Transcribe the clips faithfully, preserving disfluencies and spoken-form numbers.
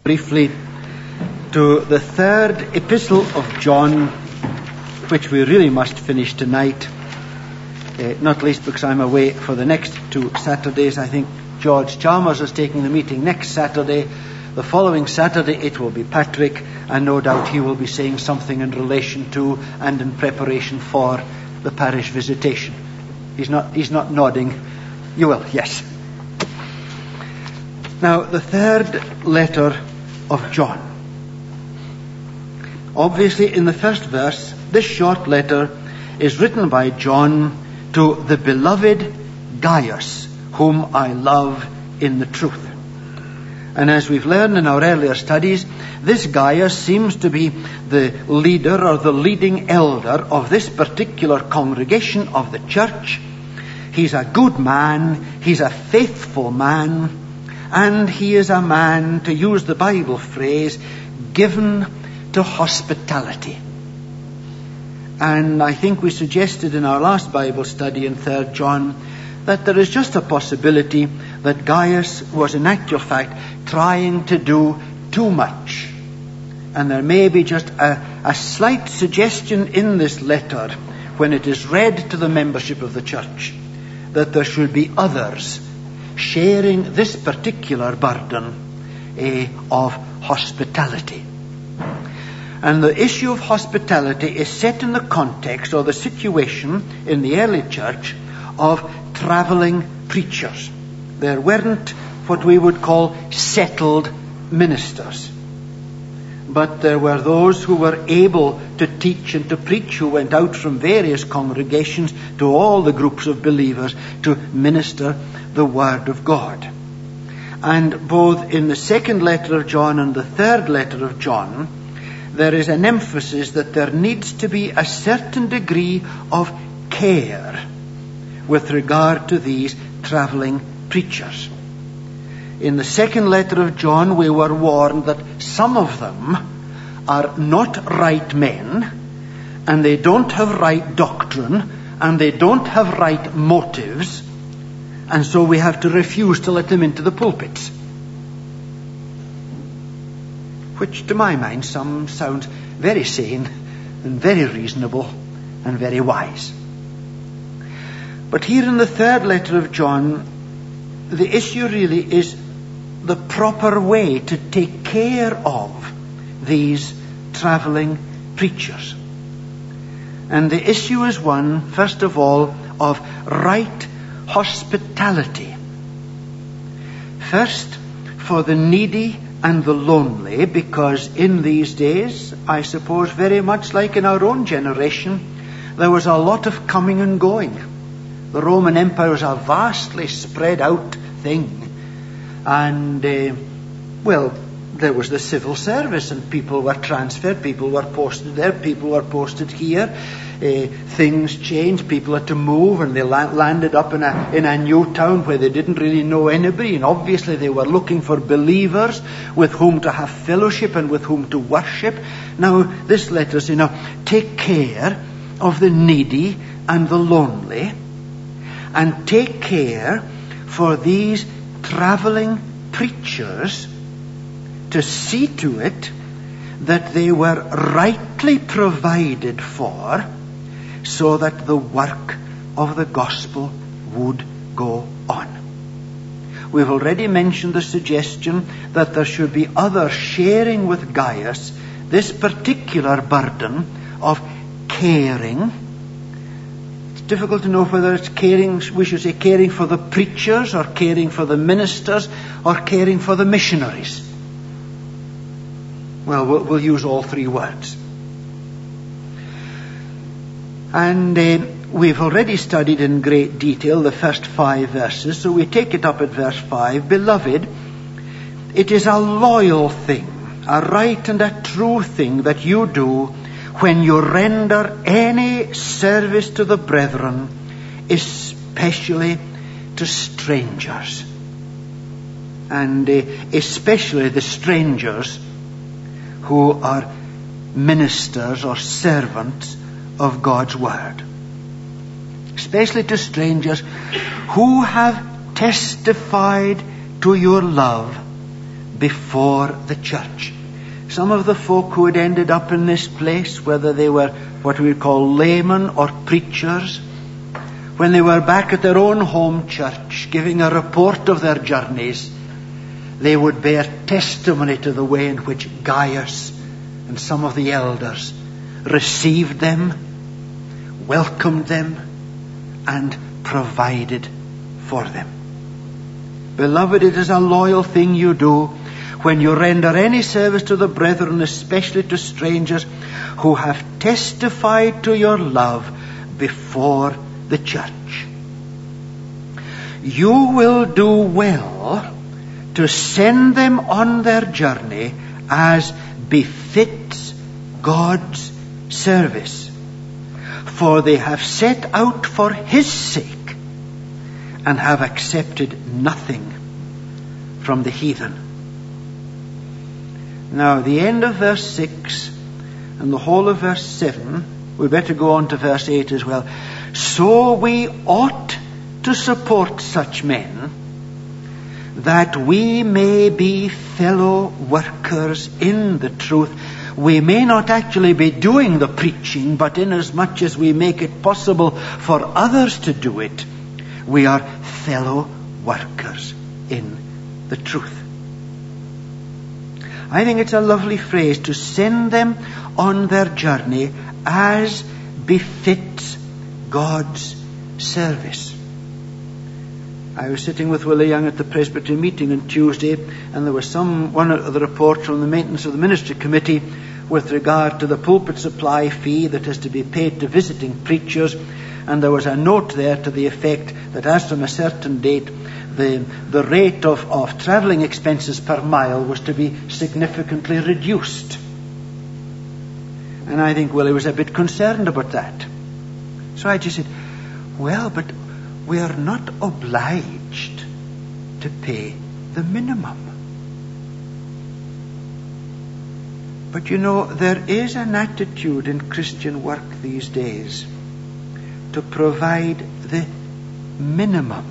briefly to the third epistle of John, which we really must finish tonight, uh, not least because I'm away for the next two Saturdays. I think George Chalmers is taking the meeting next Saturday. The following Saturday it will be Patrick, and no doubt he will be saying something in relation to and in preparation for the parish visitation. He's not, he's not nodding. You will, yes. Now, the third letter of John. Obviously, in the first verse, this short letter is written by John to the beloved Gaius, whom I love in the truth. And as we've learned in our earlier studies, this Gaius seems to be the leader or the leading elder of this particular congregation of the church. He's a good man, he's a faithful man, and he is a man, to use the Bible phrase, given to hospitality. And I think we suggested in our last Bible study in Third John that there is just a possibility that Gaius was in actual fact trying to do too much. And there may be just a, a slight suggestion in this letter, when it is read to the membership of the church, that there should be others sharing this particular burden eh, of hospitality. And the issue of hospitality is set in the context or the situation in the early church of travelling preachers. There weren't what we would call settled ministers, but there were those who were able to teach and to preach, who went out from various congregations to all the groups of believers to minister the Word of God. And both in the second letter of John and the third letter of John, there is an emphasis that there needs to be a certain degree of care with regard to these travelling preachers. In the second letter of John, we were warned that some of them are not right men, and they don't have right doctrine, and they don't have right motives, and so we have to refuse to let them into the pulpits. Which, to my mind, some sounds very sane and very reasonable and very wise. But here in the third letter of John, the issue really is the proper way to take care of these travelling preachers. And the issue is one, first of all, of right hospitality. First, for the needy and the lonely, because in these days, I suppose very much like in our own generation, there was a lot of coming and going. The Roman Empire was a vastly spread out thing. And, uh, well, there was the civil service, and people were transferred, people were posted there, people were posted here. Uh, things changed, people had to move, and they la- landed up in a, in a new town where they didn't really know anybody, and obviously they were looking for believers with whom to have fellowship and with whom to worship. Now, this letter says, you know, take care of the needy and the lonely, and take care for these travelling preachers to see to it that they were rightly provided for, so that the work of the gospel would go on. We've already mentioned the suggestion that there should be others sharing with Gaius this particular burden of caring. It's difficult to know whether it's caring, we should say caring for the preachers, or caring for the ministers, or caring for the missionaries. Well, we'll, we'll use all three words. And uh, we've already studied in great detail the first five verses, so we take it up at verse five. Beloved, it is a loyal thing, a right and a true thing that you do when you render any service to the brethren, especially to strangers. And uh, especially the strangers who are ministers or servants of God's Word. Especially to strangers who have testified to your love before the church. Some of the folk who had ended up in this place, whether they were what we call laymen or preachers, when they were back at their own home church giving a report of their journeys, they would bear testimony to the way in which Gaius and some of the elders received them, welcomed them, and provided for them. Beloved, it is a loyal thing you do when you render any service to the brethren, especially to strangers who have testified to your love before the church. You will do well to send them on their journey as befits God's service, for they have set out for His sake and have accepted nothing from the heathen. Now, the end of verse six and the whole of verse seven, we better go on to verse eight as well. So we ought to support such men, that we may be fellow workers in the truth. We may not actually be doing the preaching, but inasmuch as we make it possible for others to do it, we are fellow workers in the truth. I think it's a lovely phrase, to send them on their journey as befits God's service. I was sitting with Willie Young at the Presbytery meeting on Tuesday, and there was some one of the reports from the Maintenance of the Ministry Committee with regard to the pulpit supply fee that is to be paid to visiting preachers, and there was a note there to the effect that as from a certain date the the rate of, of travelling expenses per mile was to be significantly reduced. And I think Willie was a bit concerned about that. So I just said, well, but we are not obliged to pay the minimum. But you know, there is an attitude in Christian work these days to provide the minimum.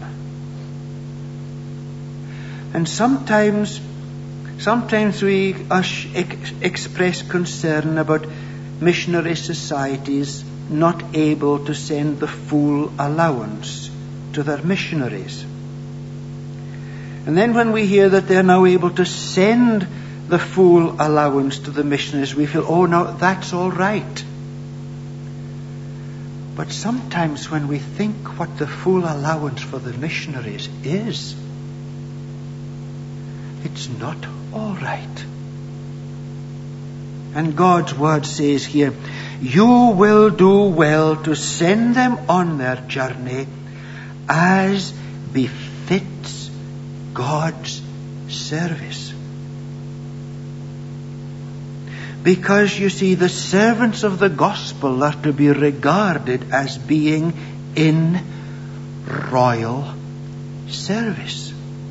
And sometimes, sometimes we ex- express concern about missionary societies not able to send the full allowance to their missionaries. And then when we hear that they're now able to send the full allowance to the missionaries, we feel, oh, no, that's all right. But sometimes when we think what the full allowance for the missionaries is, it's not all right. And God's word says here, you will do well to send them on their journey as befits God's service. Because, you see, the servants of the gospel are to be regarded as being in royal service.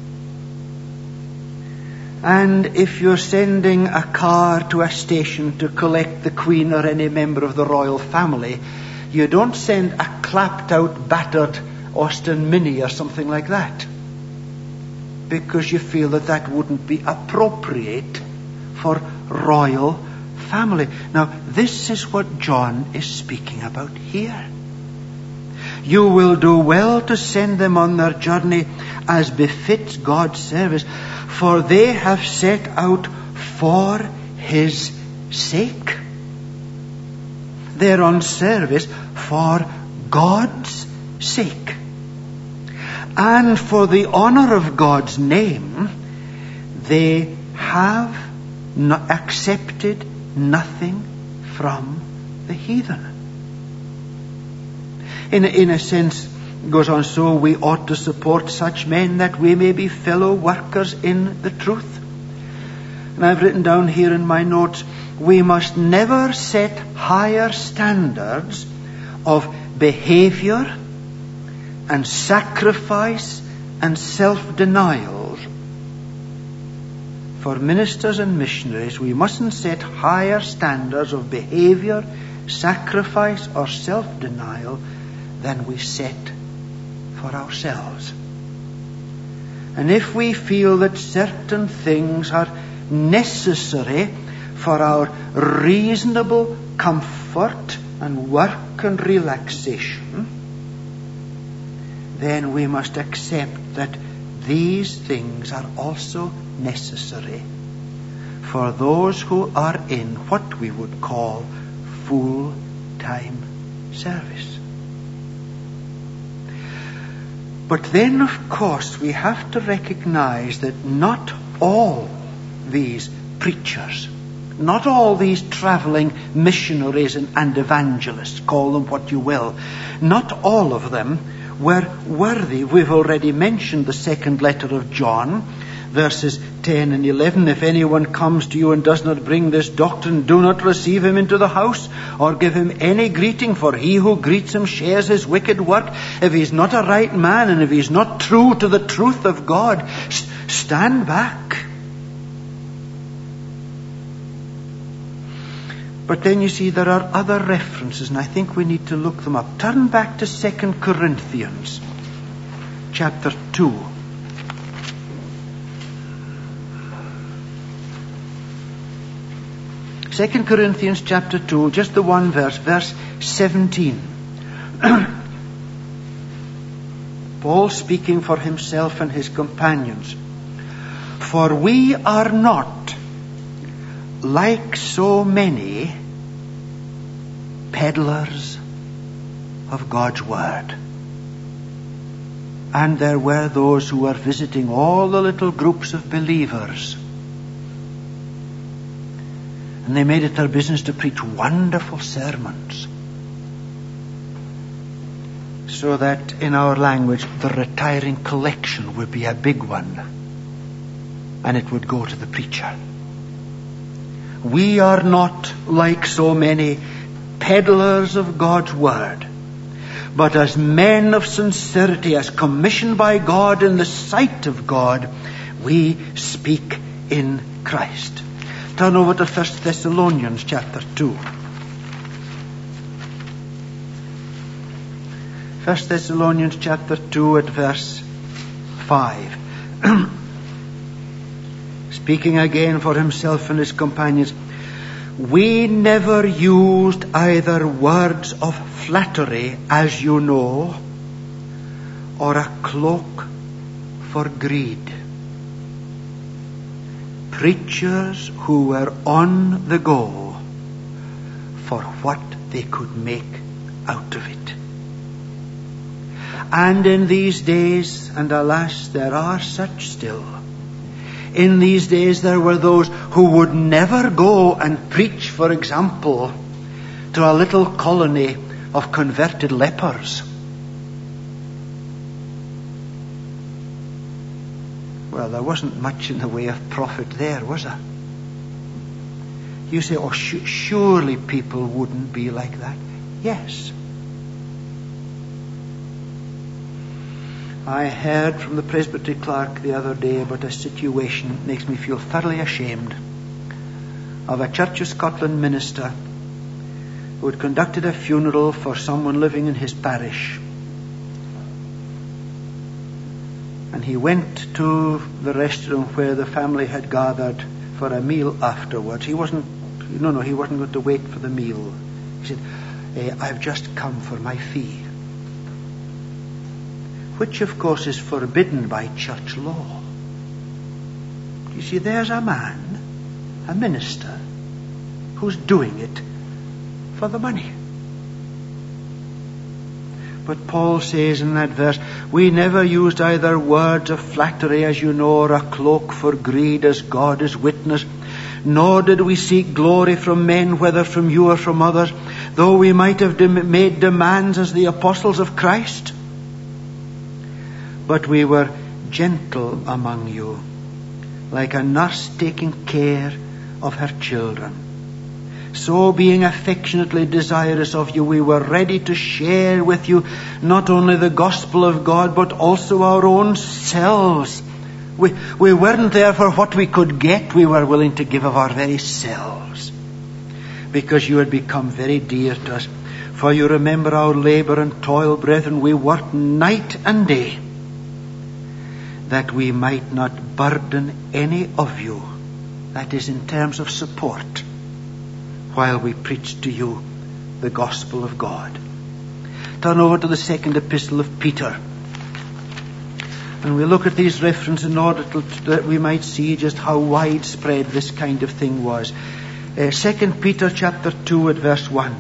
And if you're sending a car to a station to collect the Queen or any member of the royal family, you don't send a clapped-out, battered Austin Mini or something like that, because you feel that that wouldn't be appropriate for royal family. Now, this is what John is speaking about here. You will do well to send them on their journey as befits God's service, for they have set out for His sake. They're on service for God's sake. And for the honor of God's name, they have not accepted nothing from the heathen. In, in a sense, goes on, so we ought to support such men that we may be fellow workers in the truth. And I've written down here in my notes, we must never set higher standards of behavior and sacrifice and self-denial. For ministers and missionaries, we mustn't set higher standards of behavior, sacrifice or self-denial than we set for ourselves. And if we feel that certain things are necessary for our reasonable comfort and work and relaxation, then we must accept that these things are also necessary for those who are in what we would call full-time service. But then, of course, we have to recognize that not all these preachers, not all these traveling missionaries and, and evangelists, call them what you will, not all of them were worthy. We've already mentioned the second letter of John, verses ten and eleven. If anyone comes to you and does not bring this doctrine, do not receive him into the house or give him any greeting, for he who greets him shares his wicked work. If he's not a right man, and if he's not true to the truth of God, st- stand back. But then you see there are other references, and I think we need to look them up. Turn back to Second Corinthians chapter two. Second Corinthians chapter two, just the one verse, verse seventeen. Paul speaking for himself and his companions. For we are not like so many peddlers of God's word. And there were those who were visiting all the little groups of believers. And they made it their business to preach wonderful sermons, so that in our language the retiring collection would be a big one, and it would go to the preacher. We are not like so many peddlers of God's word, but as men of sincerity, as commissioned by God in the sight of God, we speak in Christ. Turn over to First Thessalonians chapter two. First Thessalonians chapter two at verse five. Speaking again for himself and his companions. We never used either words of flattery, as you know, or a cloak for greed. Preachers who were on the go for what they could make out of it. And in these days, and alas, there are such still, in these days there were those who would never go and preach, for example, to a little colony of converted lepers. Well, there wasn't much in the way of profit there, was there? You say, oh, sh- surely people wouldn't be like that. Yes. I heard from the presbytery clerk the other day about a situation that makes me feel thoroughly ashamed of a Church of Scotland minister who had conducted a funeral for someone living in his parish. And he went to the restaurant where the family had gathered for a meal afterwards. He wasn't, no, no, he wasn't going to wait for the meal. He said, eh, I've just come for my fee. Which, of course, is forbidden by church law. You see, there's a man, a minister, who's doing it for the money. But Paul says in that verse, we never used either words of flattery, as you know, or a cloak for greed, as God is witness. Nor did we seek glory from men, whether from you or from others, though we might have dem- made demands as the apostles of Christ. But we were gentle among you, like a nurse taking care of her children. So, being affectionately desirous of you, we were ready to share with you not only the gospel of God, but also our own selves. We, we weren't there for what we could get. We were willing to give of our very selves, because you had become very dear to us. For you remember our labor and toil, brethren. We worked night and day, that we might not burden any of you, that is in terms of support, while we preach to you the gospel of God. Turn over to the second epistle of Peter. And we'll look at these references in order to, that we might see just how widespread this kind of thing was. Uh, Second Peter chapter two at verse one.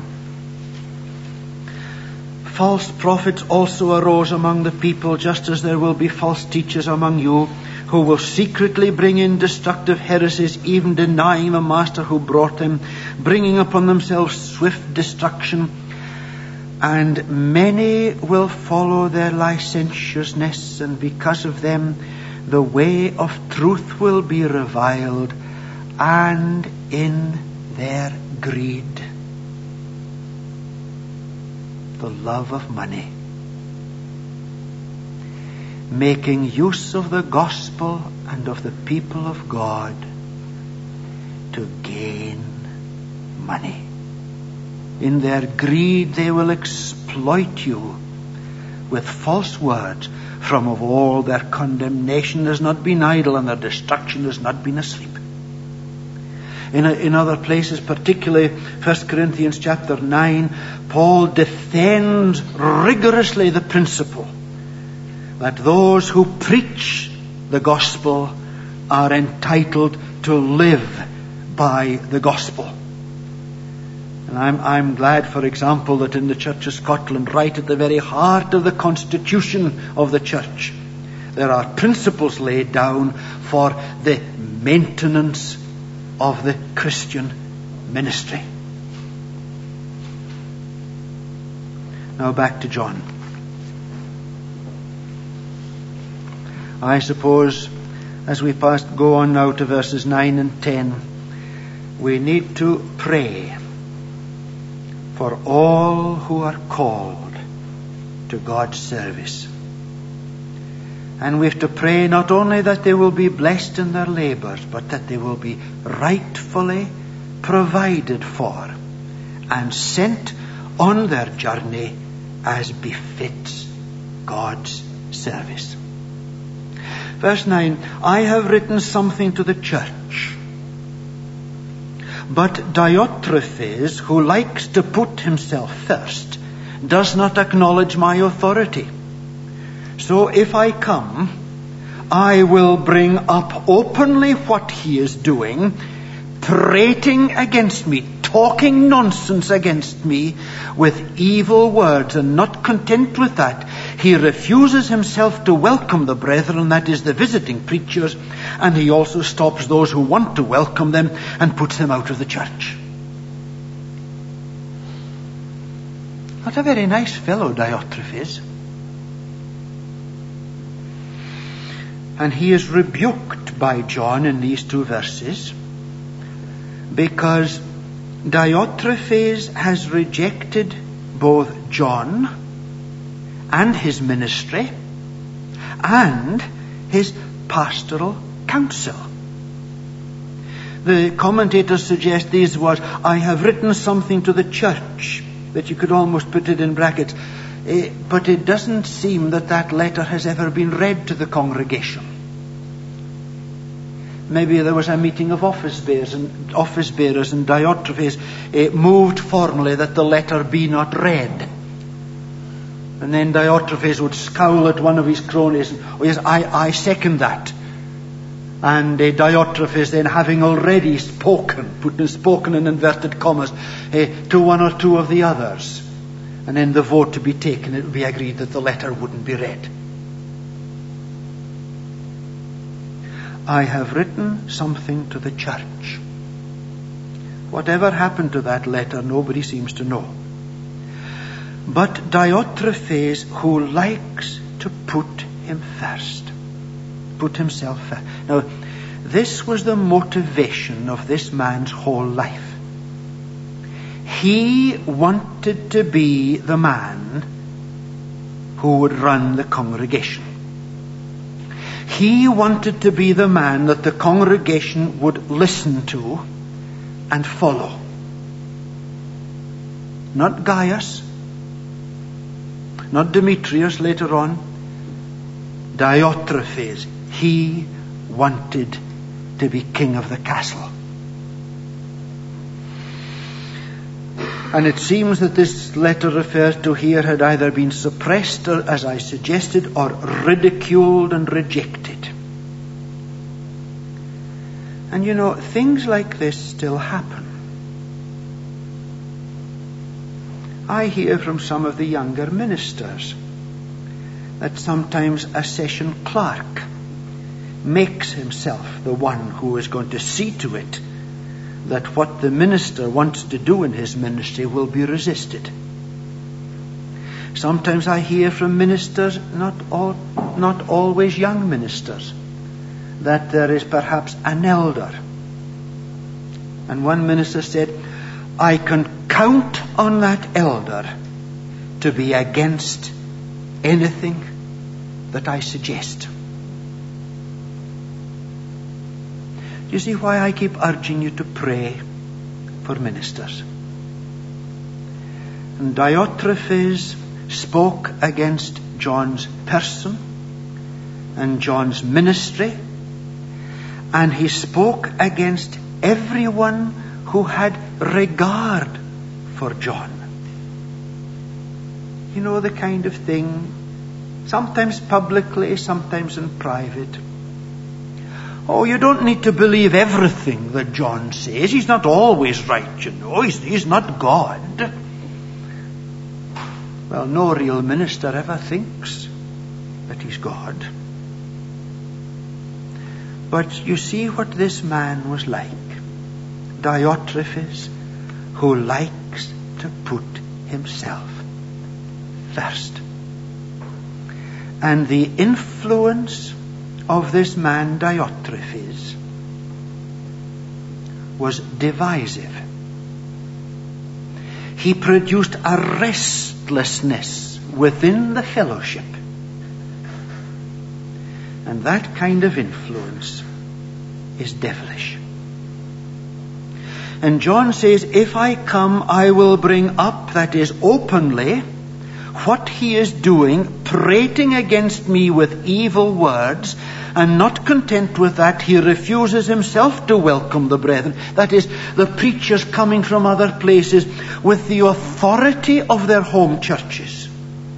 False prophets also arose among the people, just as there will be false teachers among you, who will secretly bring in destructive heresies, even denying the master who brought them, bringing upon themselves swift destruction. And many will follow their licentiousness, and because of them the way of truth will be reviled, and in their greed, the love of money, making use of the gospel and of the people of God to gain money. In their greed they will exploit you with false words, from of all their condemnation has not been idle, and their destruction has not been asleep. In, a, in other places, particularly First Corinthians chapter nine, Paul defends rigorously the principle that those who preach the gospel are entitled to live by the gospel. And I'm, I'm glad, for example, that in the Church of Scotland, right at the very heart of the constitution of the Church, there are principles laid down for the maintenance of the Christian ministry. Now back to John. I suppose as we pass, go on now to verses nine and ten, we need to pray for all who are called to God's service. And we have to pray not only that they will be blessed in their labors, but that they will be rightfully provided for and sent on their journey as befits God's service. Verse nine, I have written something to the church, but Diotrephes, who likes to put himself first, does not acknowledge my authority. So if I come, I will bring up openly what he is doing, prating against me, talking nonsense against me with evil words. And not content with that, he refuses himself to welcome the brethren, that is, the visiting preachers, and he also stops those who want to welcome them and puts them out of the church. Not a very nice fellow, Diotrephes. And he is rebuked by John in these two verses because Diotrephes has rejected both John and his ministry and his pastoral counsel. The commentators suggest these words, I have written something to the church, that you could almost put it in brackets. Uh, but it doesn't seem that that letter has ever been read to the congregation. Maybe there was a meeting of office bearers, and office bearers, and Diotrephes uh, moved formally that the letter be not read. And then Diotrephes would scowl at one of his cronies, and, oh yes, I, I second that. And uh, Diotrephes then, having already spoken, put in, spoken in inverted commas, uh, to one or two of the others, and then the vote to be taken, it would be agreed that the letter wouldn't be read. I have written something to the church. Whatever happened to that letter, nobody seems to know. But Diotrephes, who likes to put him first, put himself first. Now, this was the motivation of this man's whole life. He wanted to be the man who would run the congregation. He wanted to be the man that the congregation would listen to and follow. Not Gaius, not Demetrius later on, Diotrephes. He wanted to be king of the castle. And it seems that this letter referred to here had either been suppressed, or, as I suggested, or ridiculed and rejected. And you know, things like this still happen. I hear from some of the younger ministers that sometimes a session clerk makes himself the one who is going to see to it that what the minister wants to do in his ministry will be resisted. Sometimes I hear from ministers, not all, not always young ministers, that there is perhaps an elder. And one minister said, I can count on that elder to be against anything that I suggest. Do you see why I keep urging you to pray for ministers? And Diotrephes spoke against John's person and John's ministry, and he spoke against everyone who had regard for John. You know, the kind of thing, sometimes publicly, sometimes in private. Oh, you don't need to believe everything that John says. He's not always right, you know. He's, he's not God. Well, no real minister ever thinks that he's God. But you see what this man was like. Diotrephes, who likes to put himself first. And the influence of this man Diotrephes was divisive. He produced a restlessness within the fellowship. And that kind of influence is devilish. And John says, if I come, I will bring up, that is openly, what he is doing, prating against me with evil words. And not content with that, he refuses himself to welcome the brethren. That is, the preachers coming from other places with the authority of their home churches,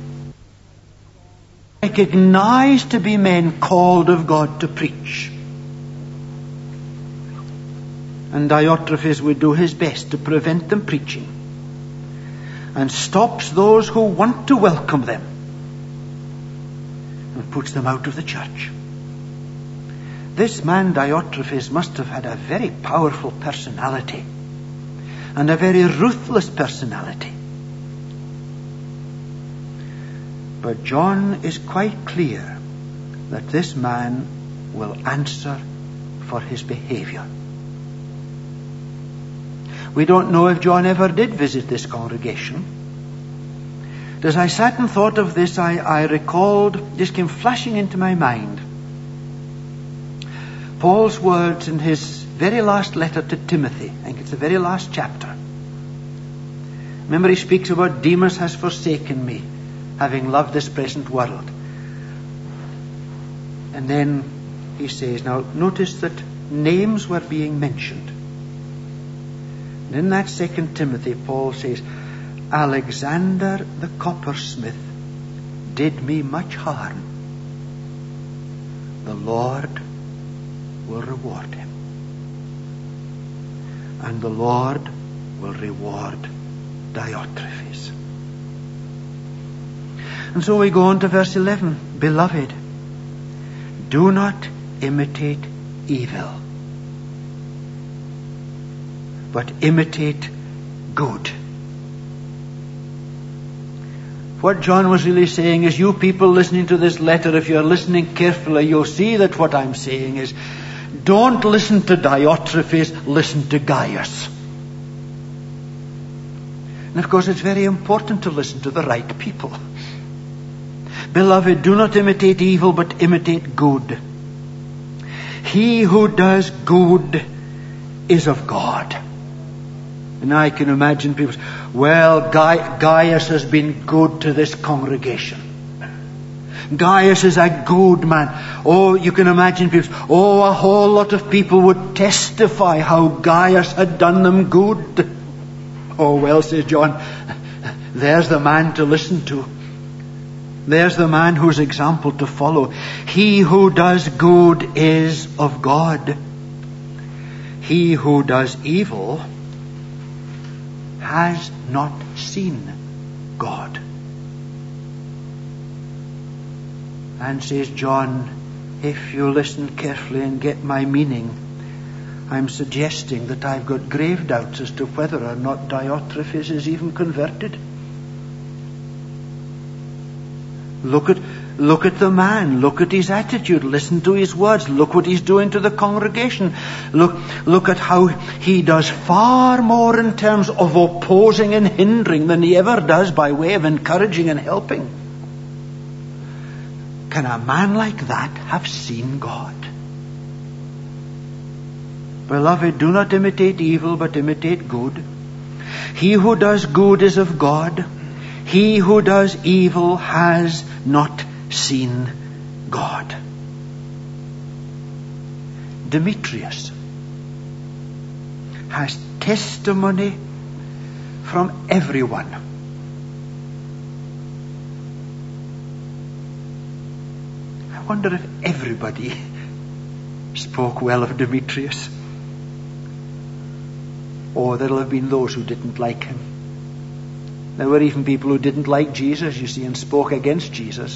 recognized to be men called of God to preach. And Diotrephes would do his best to prevent them preaching, and stops those who want to welcome them, and puts them out of the church. This man Diotrephes must have had a very powerful personality, and a very ruthless personality. But John is quite clear that this man will answer for his behavior. We don't know if John ever did visit this congregation. As I sat and thought of this, I, I recalled, just came flashing into my mind, Paul's words in his very last letter to Timothy. I think it's the very last chapter. Remember, he speaks about Demas has forsaken me, having loved this present world. And then he says, now notice that names were being mentioned. And in that second Timothy, Paul says, Alexander the coppersmith did me much harm. The Lord will reward him. And the Lord will reward Diotrephes. And so we go on to verse eleven. Beloved, do not imitate evil, but imitate good. What John was really saying is, you people listening to this letter, if you're listening carefully, you'll see that what I'm saying is, don't listen to Diotrephes, listen to Gaius. And of course it's very important to listen to the right people. Beloved, do not imitate evil, but imitate good. He who does good is of God. And I can imagine people say, well, Gai- Gaius has been good to this congregation. Gaius is a good man. Oh, you can imagine people, oh, a whole lot of people would testify how Gaius had done them good. Oh, well, says John, there's the man to listen to. There's the man whose example to follow. He who does good is of God. He who does evil has not seen God. And says John, if you listen carefully and get my meaning, I'm suggesting that I've got grave doubts as to whether or not Diotrephes is even converted. Look at, look at the man. Look at his attitude. Listen to his words. Look what he's doing to the congregation. Look, look at how he does far more in terms of opposing and hindering than he ever does by way of encouraging and helping. Can a man like that have seen God? Beloved, do not imitate evil, but imitate good. He who does good is of God. He who does evil has not seen God. Demetrius has testimony from everyone. I wonder if everybody spoke well of Demetrius. Or there'll have been those who didn't like him. There were even people who didn't like Jesus, you see, and spoke against Jesus.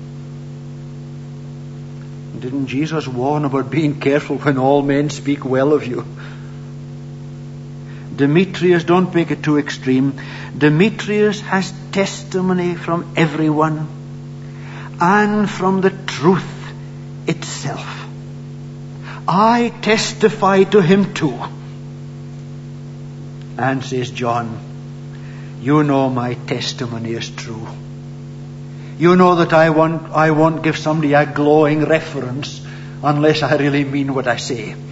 Didn't Jesus warn about being careful when all men speak well of you? Demetrius, don't make it too extreme. Demetrius has testimony from everyone and from the truth itself. I testify to him too. And says John, you know my testimony is true. You know that I won't, I won't give somebody a glowing reference unless I really mean what I say. You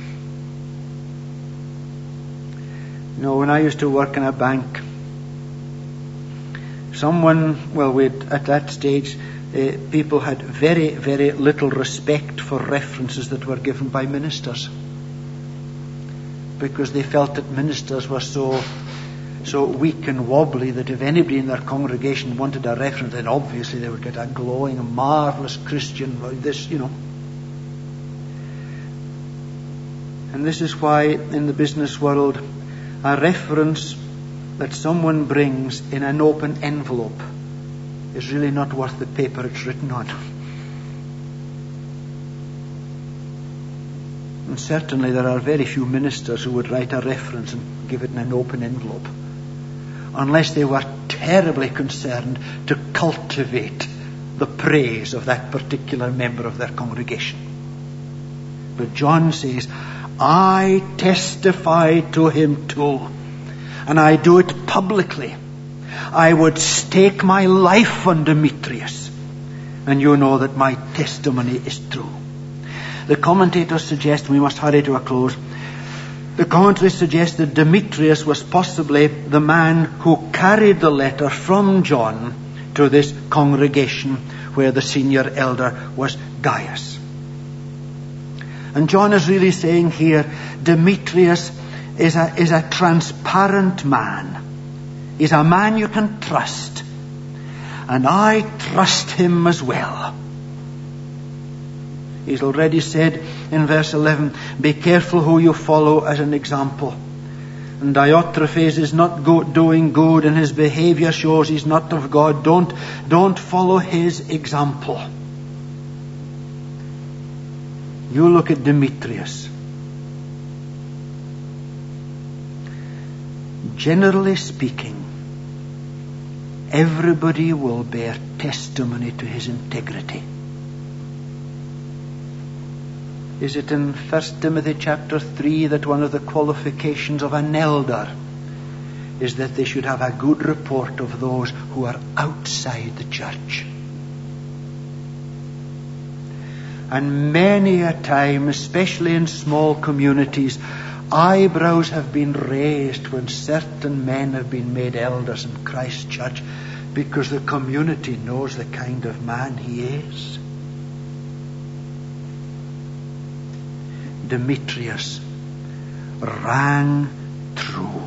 know, when I used to work in a bank, someone, well, we'd, at that stage, uh, people had very, very little respect for references that were given by ministers, because they felt that ministers were so so weak and wobbly that if anybody in their congregation wanted a reference, then obviously they would get a glowing, marvelous Christian like this, you know. And this is why in the business world, a reference that someone brings in an open envelope is really not worth the paper it's written on. And certainly there are very few ministers who would write a reference and give it in an open envelope, unless they were terribly concerned to cultivate the praise of that particular member of their congregation. But John says, I testify to him too, and I do it publicly. I would stake my life on Demetrius, and you know that my testimony is true. The commentators suggest, we must hurry to a close, the commentators suggest that Demetrius was possibly the man who carried the letter from John to this congregation where the senior elder was Gaius. And John is really saying here, Demetrius is a, is a transparent man. He's a man you can trust. And I trust him as well. He's already said in verse eleven, be careful who you follow as an example. And Diotrephes is not go- doing good, and his behavior shows he's not of God. Don't, don't follow his example. You look at Demetrius. Generally speaking, everybody will bear testimony to his integrity. Is it in First Timothy chapter three that one of the qualifications of an elder is that they should have a good report of those who are outside the church? And many a time, especially in small communities, eyebrows have been raised when certain men have been made elders in Christ's church because the community knows the kind of man he is. Demetrius rang true.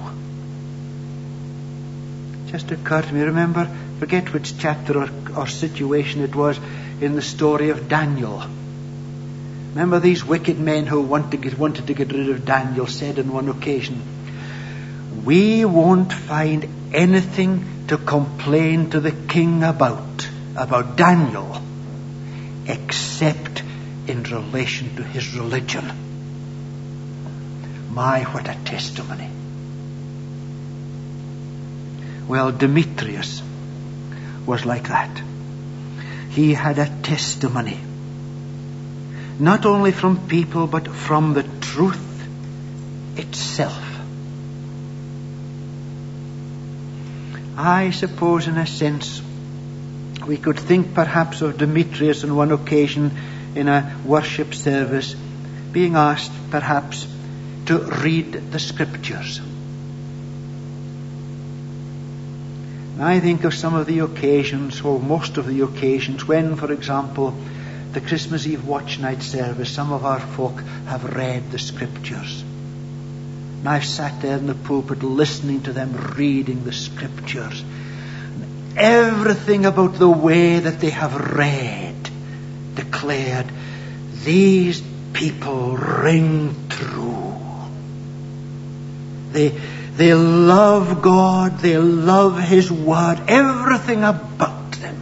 Just occurred to me, remember, forget which chapter or, or situation it was in the story of Daniel. Remember these wicked men who want to get, wanted to get rid of Daniel said on one occasion, "We won't find anything to complain to the king about, about Daniel, except in relation to his religion." My, what a testimony. Well, Demetrius was like that. He had a testimony, not only from people, but from the truth itself. I suppose, in a sense, we could think perhaps of Demetrius on one occasion in a worship service being asked perhaps to read the scriptures. I think of some of the occasions, or most of the occasions, when, for example, the Christmas Eve watch night service, some of our folk have read the scriptures. And I've sat there in the pulpit listening to them reading the scriptures. And everything about the way that they have read declared, these people ring true. They, they love God, they love His Word, everything about them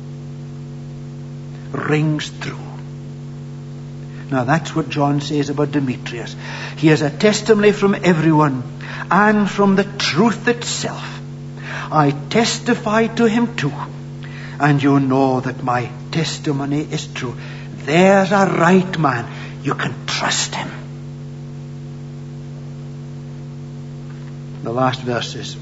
rings true. Now that's what John says about Demetrius. He has a testimony from everyone and from the truth itself. I testify to him too, and you know that my testimony is true. There's a right man. You can trust him. The last verses.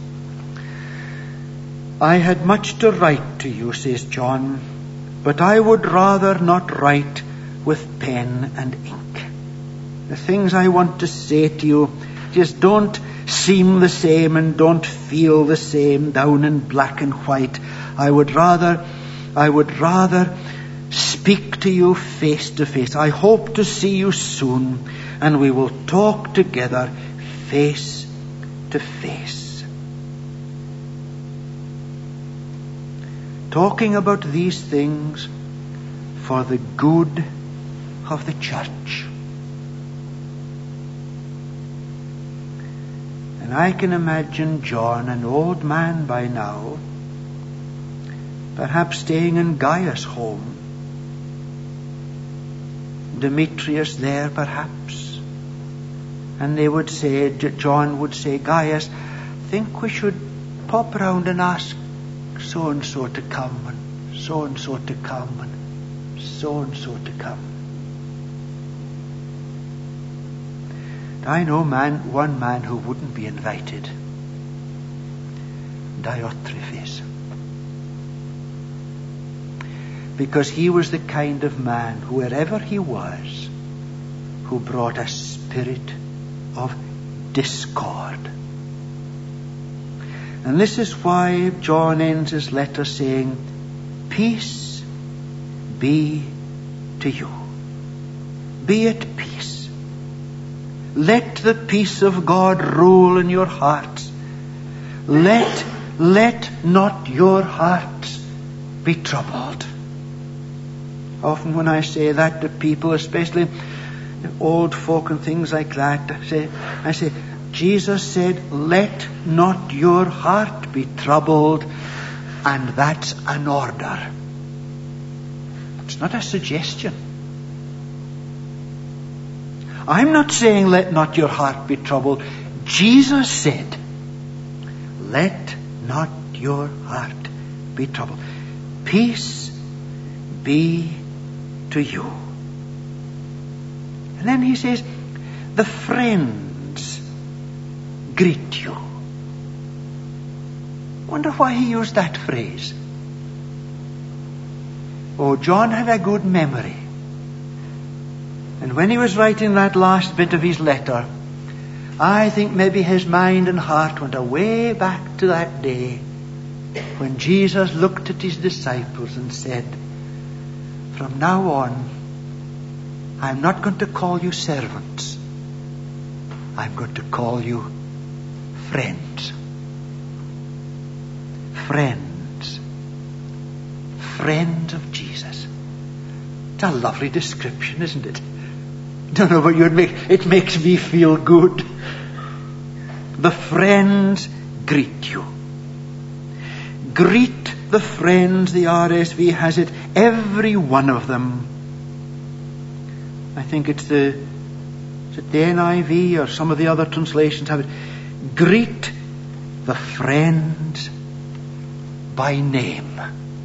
I had much to write to you, says John, but I would rather not write with pen and ink. The things I want to say to you just don't seem the same and don't feel the same down in black and white. I would rather, I would rather speak to you face to face. I hope to see you soon, and we will talk together face to face. Talking about these things for the good of the church. And I can imagine John, an old man by now, perhaps staying in Gaius' home, Demetrius there perhaps, and they would say, John would say, Gaius, I think we should pop round and ask so-and-so to come, and so-and-so to come, and so-and-so to come. I know man, one man who wouldn't be invited. Diotrephes. Because he was the kind of man, wherever he was, who brought a spirit of discord. And this is why John ends his letter saying, peace be to you. Be at peace. Let the peace of God rule in your hearts. Let, let not your hearts be troubled. Often when I say that to people, especially old folk and things like that, I say, I say, Jesus said, let not your heart be troubled, and that's an order. It's not a suggestion. I'm not saying let not your heart be troubled. Jesus said, let not your heart be troubled. Peace be to you. And then he says, the friends greet you. Wonder why he used that phrase. Oh, John had a good memory. And when he was writing that last bit of his letter, I think maybe his mind and heart went away back to that day when Jesus looked at his disciples and said, from now on, I'm not going to call you servants. I'm going to call you friends. Friends. Friends of Jesus. It's a lovely description, isn't it? Don't know about you, it, make, it makes me feel good. The friends greet you. Greet the friends, the R S V has it, every one of them. I think it's the, is it the N I V or some of the other translations have it. Greet the friends by name.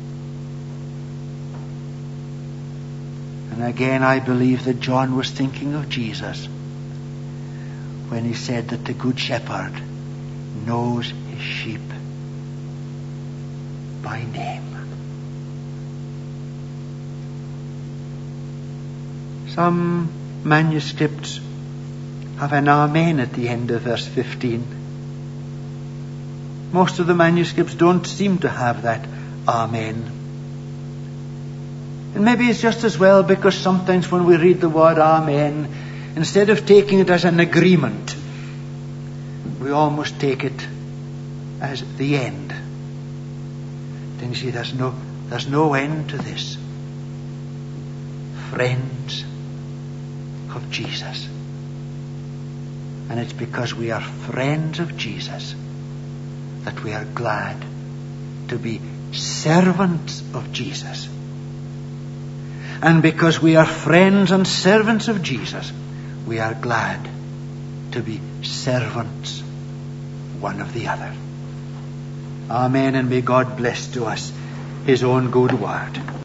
And again, I believe that John was thinking of Jesus when he said that the Good Shepherd knows his sheep by name. Some manuscripts have an amen at the end of verse fifteen. Most of the manuscripts don't seem to have that amen. And maybe it's just as well, because sometimes when we read the word amen, instead of taking it as an agreement, we almost take it as the end. Then you see, there's no, there's no end to this. Friends of Jesus. And it's because we are friends of Jesus that we are glad to be servants of Jesus. And because we are friends and servants of Jesus, we are glad to be servants one of the other. Amen, and may God bless to us His own good word.